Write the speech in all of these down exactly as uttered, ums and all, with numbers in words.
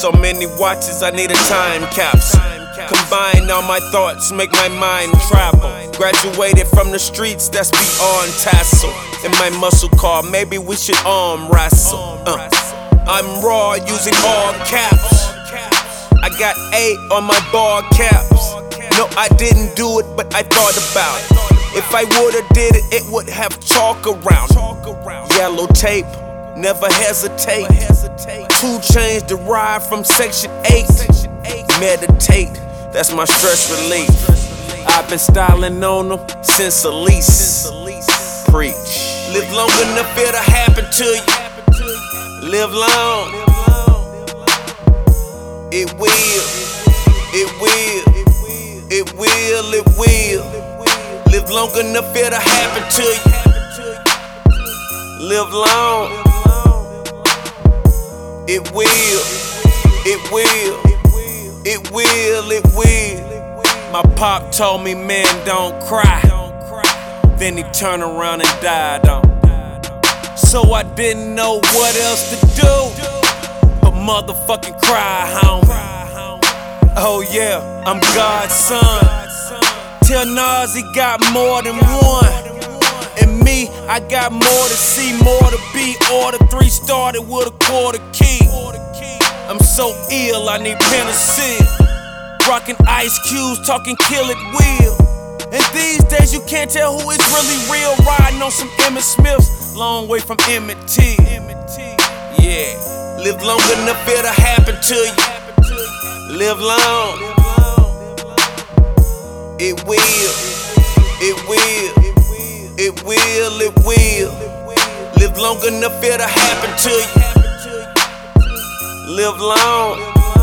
So many watches, I need a time capsule. Combine all my thoughts, make my mind travel. Graduated from the streets, that's beyond tassel. In my muscle car, maybe we should arm wrestle. uh. I'm raw, using all caps. I got eight on my ball caps. No, I didn't do it, but I thought about it. If I would've did it, it would have chalk around it. Yellow tape, never hesitate. Two chains derived from section eight. Meditate, that's my stress relief. I've been styling on them since Elise. Preach. Live long enough, it'll happen to you. Live long. It will. It will. It will. It will. Live long enough, it'll happen to you. Live long. It will. It will. It will. It will. My pop told me, man, don't cry. Then he turned around and died on. So I didn't know what else to do but motherfucking cry, homie. Oh yeah, I'm God's son. Tell Nas he got more than one. And me, I got more to see, more to be. Order three started with a quarter key. I'm so ill, I need penicillin. Rockin' Ice Cubes, talking Kill It Will. And these days you can't tell who is really real. Riding on some Emmett Smiths, long way from Emmett T. Yeah, live long enough, it'll happen to you. Live long. It will. It will. It will. It will. Live long enough, it'll happen to you. Live long.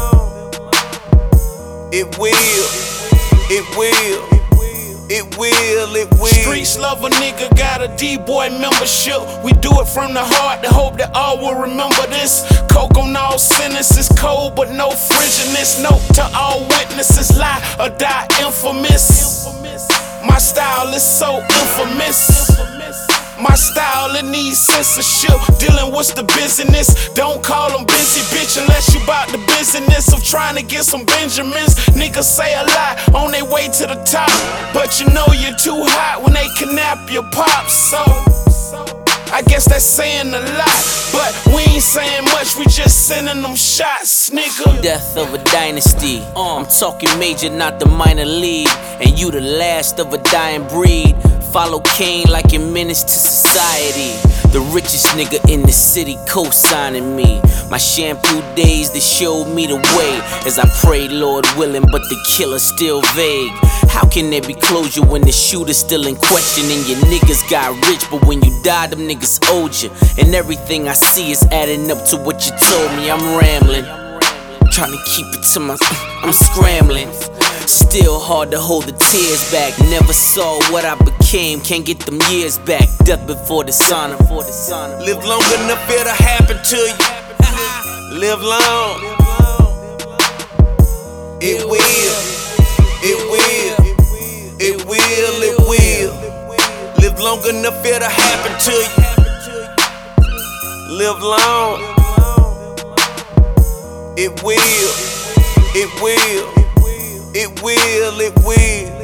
It will. It will. It will, it will. Streets love a nigga, got a D-boy membership. We do it from the heart to hope that all will remember this. Coke on all sentences, cold but no frigidness. Note to all witnesses, lie or die infamous. My style is so infamous. My style, it needs censorship. Dealing with the business. Don't call them busy, bitch, unless you bout the business of trying to get some Benjamins. Niggas say a lot on their way to the top, but you know you're too hot when they kidnap your pops. So I guess that's saying a lot, but we ain't saying much, we just sending them shots, nigga. Death of a dynasty, uh, I'm talking major, not the minor league. And you the last of a dying breed. Follow Kane like a menace to society. The richest nigga in the city co-signing me. My shampoo days, they showed me the way. As I pray, Lord willing, but the killer's still vague. How can there be closure when the shooter's still in question? And your niggas got rich, but when you died, them niggas owed you. And everything I see is adding up to what you told me. I'm rambling, trying to keep it to my... I'm scrambling. Still hard to hold the tears back. Never saw what I became, can't get them years back. Death before the sauna. Live long enough, it'll happen to you. Live long. It will. It will. It will. It will. Live long enough, it'll happen to you. Live long. It will. It will. It will, it will.